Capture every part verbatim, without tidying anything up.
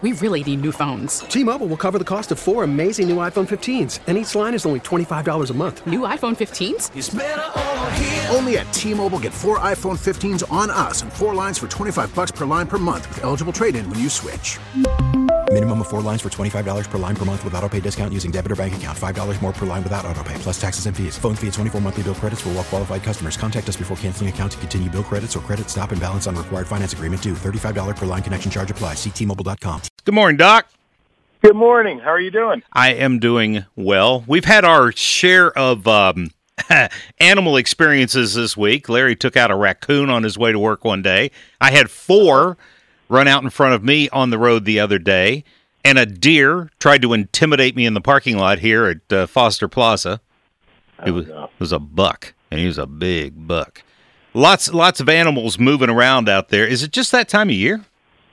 We really need new phones. T-Mobile will cover the cost of four amazing new iPhone fifteens, and each line is only twenty-five dollars a month. New iPhone fifteens? It's better over here. Only at T-Mobile, get four iPhone fifteens on us and four lines for twenty-five dollars per line per month with eligible trade-in when you switch. Minimum of four lines for twenty-five dollars per line per month with autopay discount using debit or bank account. five dollars more per line without autopay, plus taxes and fees. Phone fee at twenty-four monthly bill credits for well-qualified customers. Contact us before canceling account to continue bill credits or credit stop and balance on required finance agreement due. thirty-five dollars per line connection charge applies. See T Mobile dot com. Good morning, Doc. Good morning. How are you doing? I am doing well. We've had our share of um, animal experiences this week. Larry took out a raccoon on his way to work one day. I had four run out in front of me on the road the other day. And a deer tried to intimidate me in the parking lot here at uh, Foster Plaza. It was, it was a buck, and he was a big buck. Lots lots of animals moving around out there. Is it just that time of year?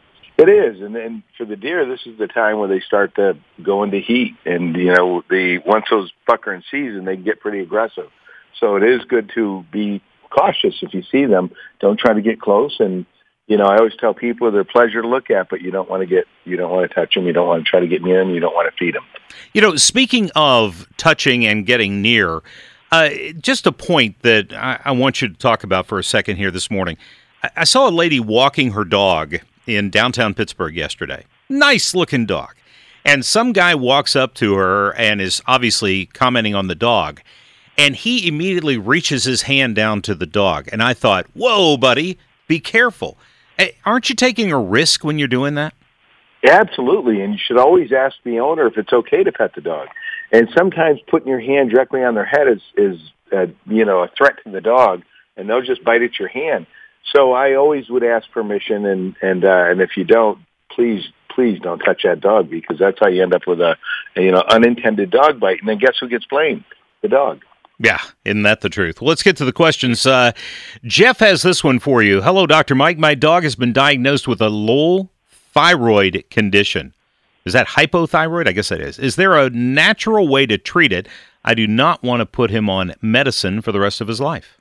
It is, and, and for the deer, this is the time where they start to go into heat. And, you know, the once those buck are in season, they get pretty aggressive. So it is good to be cautious if you see them. Don't try to get close, and you know, I always tell people they're a pleasure to look at, but you don't want to get, you don't want to touch them, you don't want to try to get near them, you don't want to feed them. You know, speaking of touching and getting near, uh, just a point that I, I want you to talk about for a second here this morning. I, I saw a lady walking her dog in downtown Pittsburgh yesterday. Nice looking dog. And some guy walks up to her and is obviously commenting on the dog. And he immediately reaches his hand down to the dog. And I thought, whoa, buddy, be careful. Hey, aren't you taking a risk when you're doing that? Absolutely, and you should always ask the owner if it's okay to pet the dog. And sometimes putting your hand directly on their head is, is uh, you know, a threat to the dog, and they'll just bite at your hand. So I always would ask permission, and and uh, and if you don't, please please don't touch that dog, because that's how you end up with a, a you know unintended dog bite, and then guess who gets blamed? The dog. Yeah, isn't that the truth? Well, let's get to the questions. Uh, Jeff has this one for you. Hello, Doctor Mike. My dog has been diagnosed with a low thyroid condition. Is that hypothyroid? I guess it is. Is there a natural way to treat it? I do not want to put him on medicine for the rest of his life.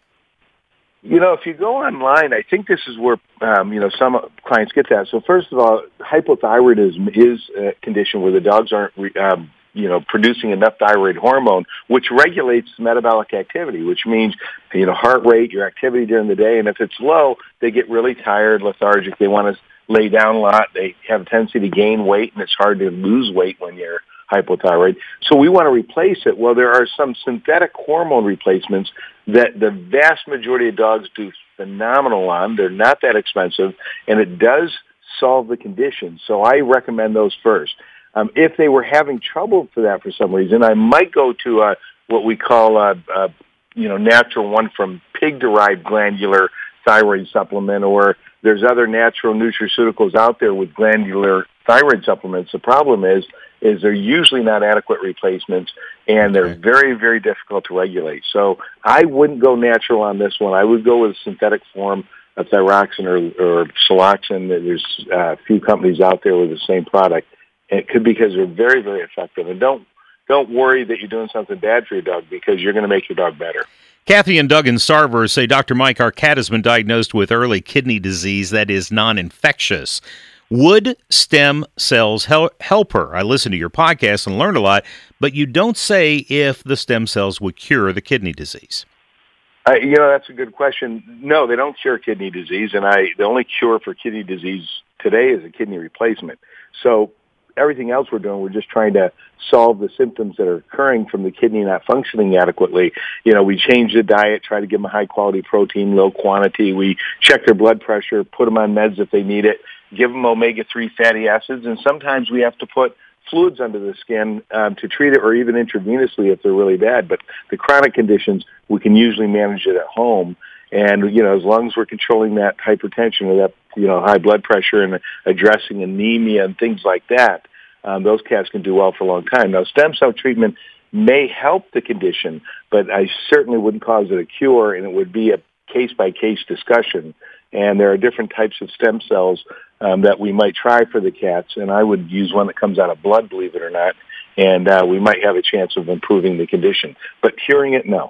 You know, if you go online, I think this is where, um, you know, some clients get that. So first of all, hypothyroidism is a condition where the dogs aren't um, you know, producing enough thyroid hormone, which regulates metabolic activity, which means, you know, heart rate, your activity during the day. And if it's low, they get really tired, lethargic. They want to lay down a lot. They have a tendency to gain weight, and it's hard to lose weight when you're hypothyroid. So we want to replace it. Well, there are some synthetic hormone replacements that the vast majority of dogs do phenomenal on. They're not that expensive, and it does solve the condition. So I recommend those first. Um, if they were having trouble for that for some reason, I might go to uh, what we call a, a you know natural one from pig-derived glandular thyroid supplement, or there's other natural nutraceuticals out there with glandular thyroid supplements. The problem is is they're usually not adequate replacements, and they're very, very difficult to regulate. So I wouldn't go natural on this one. I would go with a synthetic form of thyroxine or, or Suloxin. There's uh, a few companies out there with the same product. And it could be because they're very, very effective. And don't don't worry that you're doing something bad for your dog, because you're going to make your dog better. Kathy and Doug in Starver say, Doctor Mike, our cat has been diagnosed with early kidney disease that is non-infectious. Would stem cells hel- help her? I listen to your podcast and learn a lot, but you don't say if the stem cells would cure the kidney disease. Uh, you know, that's a good question. No, they don't cure kidney disease, and I the only cure for kidney disease today is a kidney replacement. So everything else we're doing, we're just trying to solve the symptoms that are occurring from the kidney not functioning adequately. You know, we change the diet, try to give them a high-quality protein, low quantity. We check their blood pressure, put them on meds if they need it, give them omega three fatty acids, and sometimes we have to put fluids under the skin um, to treat it, or even intravenously if they're really bad. But the chronic conditions, we can usually manage it at home. And, you know, as long as we're controlling that hypertension or that, you know, high blood pressure and addressing anemia and things like that, um, those cats can do well for a long time. Now, stem cell treatment may help the condition, but I certainly wouldn't cause it a cure, and it would be a case-by-case discussion. And there are different types of stem cells um, that we might try for the cats, and I would use one that comes out of blood, believe it or not, and uh, we might have a chance of improving the condition. But curing it, no.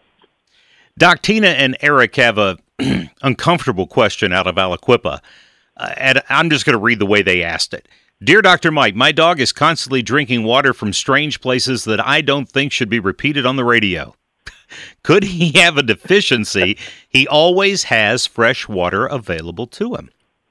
Doc, Tina and Eric have a uncomfortable question out of Aliquippa, uh, and I'm just going to read the way they asked it. Dear Doctor Mike, my dog is constantly drinking water from strange places that I don't think should be repeated on the radio. Could he have a deficiency? He always has fresh water available to him.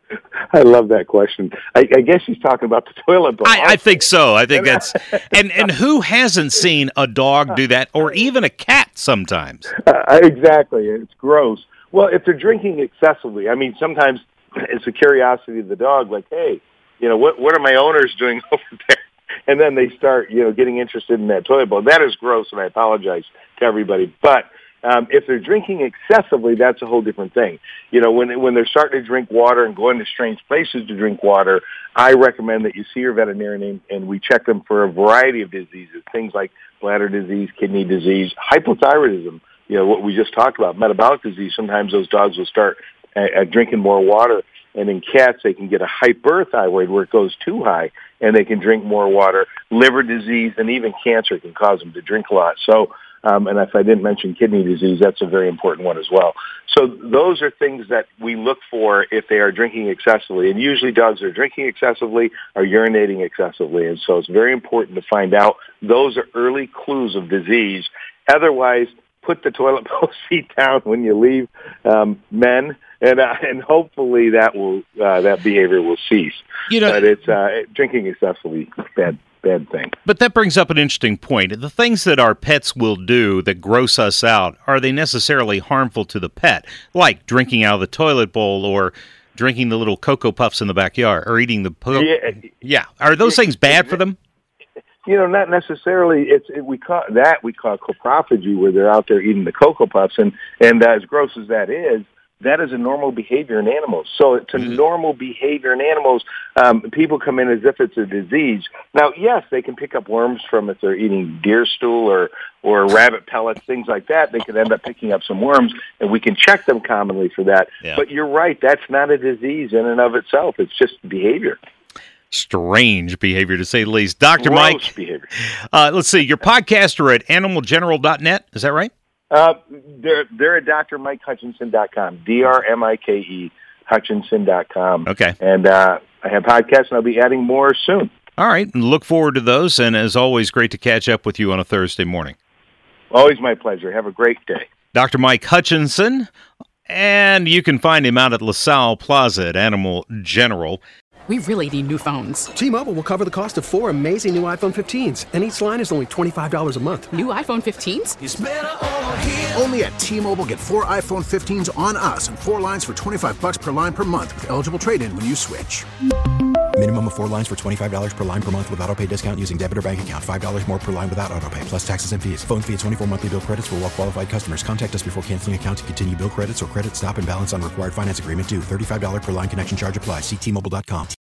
I love that question. I, I guess she's talking about the toilet bowl. I, I think so. I think that's and and who hasn't seen a dog do that, or even a cat sometimes? Uh, exactly. It's gross. Well, if they're drinking excessively, I mean, sometimes it's a curiosity of the dog, like, hey, you know, what what are my owners doing over there? And then they start, you know, getting interested in that toilet bowl. That is gross, and I apologize to everybody. But um, if they're drinking excessively, that's a whole different thing. You know, when when they're starting to drink water and going to strange places to drink water, I recommend that you see your veterinarian and, and we check them for a variety of diseases, things like bladder disease, kidney disease, hypothyroidism, you know, what we just talked about, metabolic disease. Sometimes those dogs will start uh, uh, drinking more water. And in cats, they can get a hyperthyroid where it goes too high, and they can drink more water. Liver disease and even cancer can cause them to drink a lot. So, um, and if I didn't mention kidney disease, that's a very important one as well. So those are things that we look for if they are drinking excessively. And usually dogs are drinking excessively or urinating excessively. And so it's very important to find out. Those are early clues of disease. Otherwise, put the toilet bowl seat down when you leave, um, men. And uh, and hopefully that will uh, that behavior will cease. You know, but it's uh, drinking excessively bad bad thing. But that brings up an interesting point. The things that our pets will do that gross us out, are they necessarily harmful to the pet? Like drinking out of the toilet bowl or drinking the little Cocoa Puffs in the backyard or eating the po- yeah. yeah. Are those things bad for them? You know, not necessarily. It's it, we call that we call coprophagy, where they're out there eating the Cocoa Puffs, and and uh, as gross as that is. That is a normal behavior in animals. So it's a mm-hmm. normal behavior in animals. Um, people come in as if it's a disease. Now, yes, they can pick up worms from if they're eating deer stool or, or rabbit pellets, things like that. They can end up picking up some worms, and we can check them commonly for that. Yeah. But you're right, that's not a disease in and of itself. It's just behavior. Strange behavior, to say the least. Doctor Gross Mike, behavior. Uh, let's see, your podcast are at animal general dot net. Is that right? Uh, they're, they're at D R Mike Hutchinson dot com, D R M I K E, Hutchinson dot com. Okay. And uh, I have podcasts, and I'll be adding more soon. All right. Look forward to those. And as always, great to catch up with you on a Thursday morning. Always my pleasure. Have a great day. Doctor Mike Hutchinson, and you can find him out at LaSalle Plaza at Animal General. We really need new phones. T-Mobile will cover the cost of four amazing new iPhone fifteens, and each line is only twenty-five dollars a month. New iPhone fifteens? It's better over here. Only at T-Mobile, get four iPhone fifteens on us and four lines for twenty-five dollars per line per month with eligible trade-in when you switch. Minimum of four lines for twenty-five dollars per line per month with autopay discount using debit or bank account. five dollars more per line without autopay, plus taxes and fees. Phone fee at twenty-four monthly bill credits for well-qualified customers. Contact us before canceling account to continue bill credits or credit stop and balance on required finance agreement due. thirty-five dollars per line connection charge applies. See T Mobile dot com.